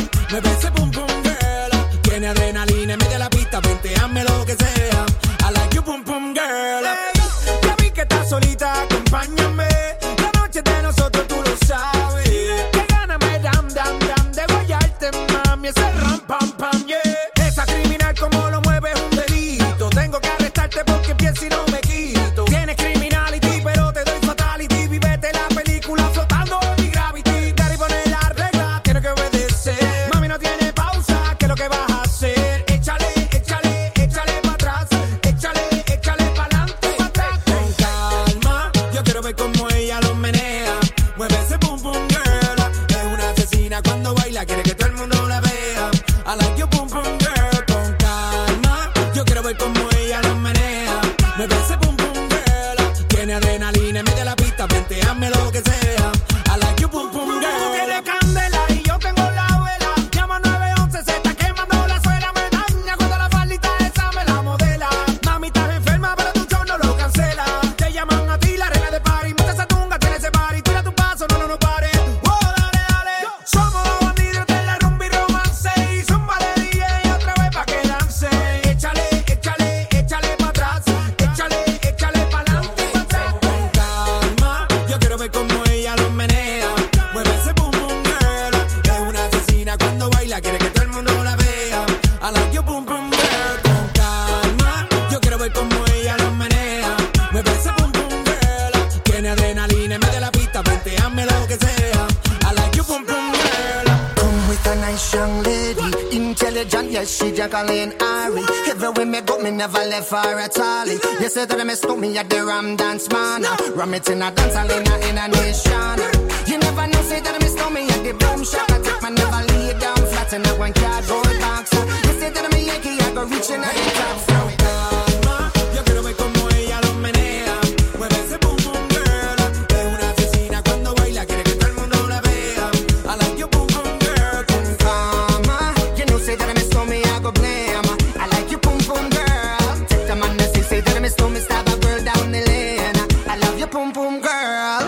Tiene adrenalina, mete la pista, vente, hazme lo que sea. I like you, pum pum girl. Hey, ya vi que estás solita, acompáñame. La noche es de nosotros, tú lo sabes. Que gana me dam, dam, dam. De guayarte, mami, ese ram, pam, pam, yeah. Esa criminal como lo mueve es un delito. Tengo que arrestarte porque pienso y no me quito. Tienes criminality, pero te doy fatality. Vivete la película flotando en mi gravity. Dar y poner la regla, tiene que obedecer. Mami, no tiene pausa, ¿qué es lo que vas a hacer? Échale, échale, échale pa' atrás. Échale, échale pa'lante, pa' atrás. Con calma, yo quiero ver cómo ella lo menea. Mueve ese pum pum girl. Es una asesina cuando baila, quiere que todo el mundo la vea. I like you pum pum girl. Con calma, yo quiero ver cómo ella lo menea. Mueve ese pum pum girl. Tiene adrenalina, mete la pista, vente, hazme lo que sea. I like you pum pum girl. Tú tienes candela y yo tengo la vela. Llama nueve once, se está quemando la suela. Me daña cuando la faldita esa me la modela. Mami, estás enferma, pero tu show no lo cancela. Te llaman a ti, la reina de party. Monta esa tunga, tiene ese party. Tira tu paso, no, no, no pares. Oh, dale, dale. Somos los bandidos de la rumba y romance. Y zumba de D J otra vez pa' que dance. Échale, échale, échale pa' atrás. Échale, échale pa'lante, pa' atrás. Con calma, yo quiero ver cómo ella lo menea. Mueve ese pum pum girl. Es una asesina cuando baila, quiere que todo el mundo la vea. I like you pum pum girl. Con calma, yo quiero ver cómo ella lo menea. Mueve ese pum pum girl. Tiene adrenalina, mete la pista, vente, hazme lo que sea. I like you pum pum girl. Come with a nice young lady, intelligent, yes, she Jacqueline Ari. Everywhere me go, me never left her at all. You said that me stop me at the Ram Dance Man. Ram it in a dance hall in a, in a nation. You never know, say that me stop me at the Boom Shop. I take my never lay down flat in a one cardboard box. You said that me Yankee, I go reaching at the top. So Calma, yo quiero ver cómo ella lo menea. Mueve ese pum pum girl. Es una asesina cuando baila, quiere que todo el mundo la vea. I like you pum pum girl. Con Mama, you know, say that me stop me, I go blame. I like you, pum pum girl. Take the man that say, say that me stop me, stab a girl down the lane. I love you, pum pum girl.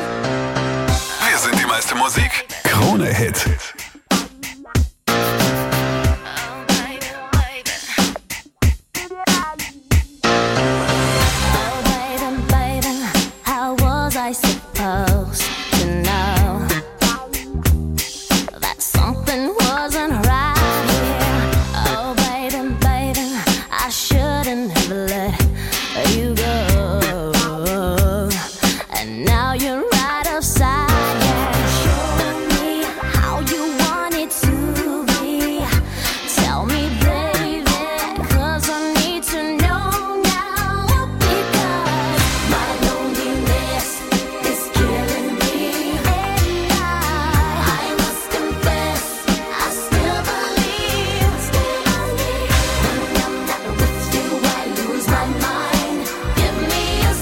Wir sind die meiste Musik. Krone Hit. Baby, baby, how was I supposed to know that something wasn't right here? Oh, baby, baby, I shouldn't have let you go. And now you're right upside down. Show me how you want it to be. Tell me, baby, 'cause I need to know now. Because my loneliness is killing me. And I, I must confess, I still believe, still believe. When I'm not with you, I lose my mind. Give me a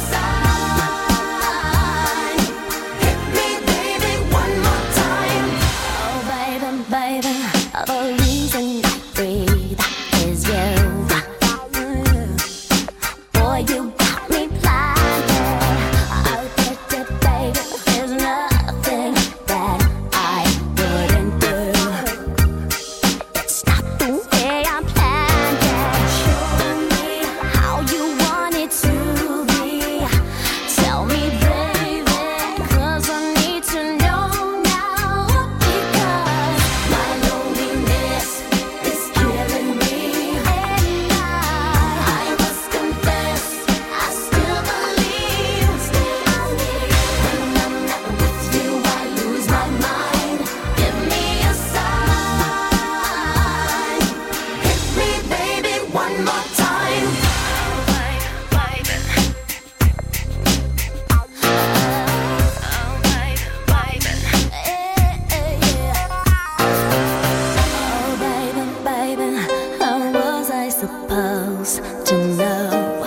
sign. Hit me, baby, one more time. Oh, baby, baby, the reason I breathe is you. Boy, you got me blinded. Oh, baby, baby, there's nothing that I wouldn't do. It's not the way I planned it. Show me how you want it to be. Tell me, baby, 'cause I need to know now. Because my loneliness is killing me. And I, I must confess, I still believe, still believe. When I'm not with you, I lose my mind. Give me a sign. Hit me, baby, one more time. Oh, baby, baby, how was I supposed to know?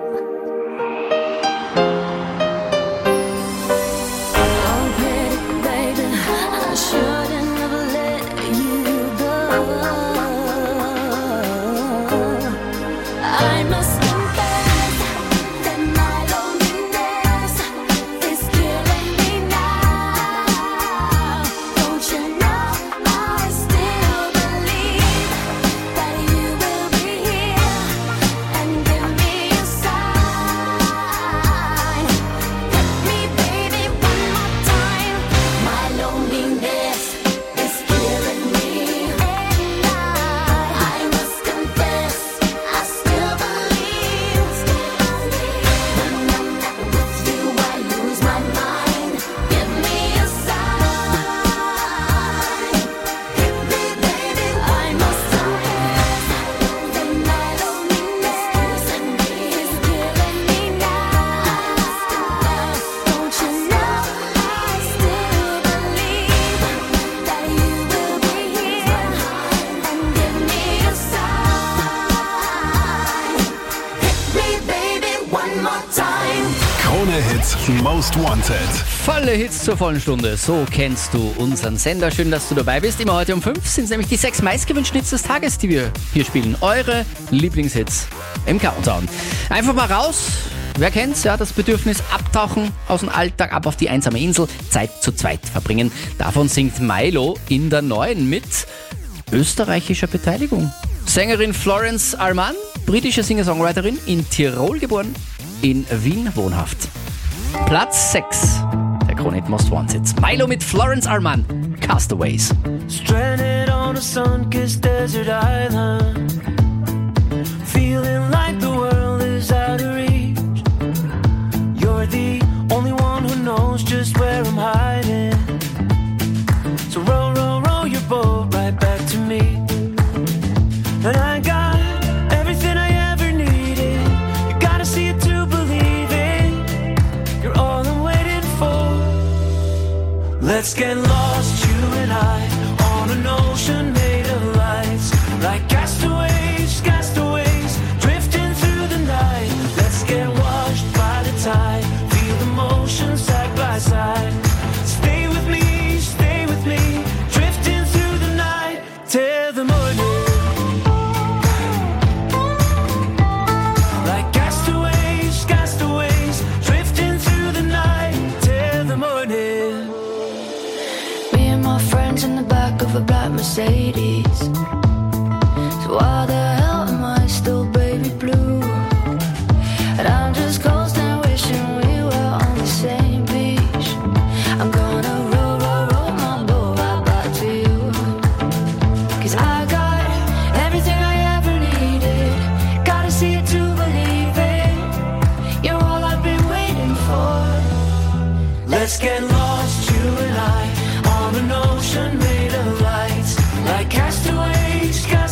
Oh, pretty baby, I shouldn't have let you go. I must confess that my loneliness is killing me now. Don't you know I still believe that you Hit Most Wanted. Volle Hits zur vollen Stunde, so kennst du unseren Sender. Schön, dass du dabei bist. Immer heute um fünf sind es nämlich die sechs meistgewünschten Hits des Tages, die wir hier spielen. Eure Lieblingshits im Countdown. Einfach mal raus. Wer kennt's? Ja, das Bedürfnis abtauchen aus dem Alltag, ab auf die einsame Insel, Zeit zu zweit verbringen. Davon singt Milo in der neuen mit österreichischer Beteiligung. Sängerin Florence Arman, britische Singer-Songwriterin, in Tirol geboren, in Wien wohnhaft. Platz sechs der Krone-Hit Most Wanted. Milo mit Florence Arman, Castaways. Stranded on a sun-kissed desert island, feeling like the world is out of reach. You're the only one who knows just where I'm hiding. So row, row, row your boat right back to me. And I got everything I ever needed. You gotta see it to believe it. You're all I'm waiting for. Let's get lost, you and I, on an ocean made of lights. Like castaways, castaways, drifting through the night. Let's get washed by the tide, feel the motion side by side. Stay with me, stay with me, drifting through the night till the morning. Like castaways, castaways, drifting through the night till the morning. Me and my friends in the back of a black Mercedes. So why the hell am I still baby blue? And I'm just coasting, wishing we were on the same beach. I'm gonna roll, roll, roll my boat right back to you. Cause I got everything I ever needed. Gotta see it to believe it. You're all I've been waiting for. Let's get lost, you and I, on an ocean made of lights. Like castaways, castaways.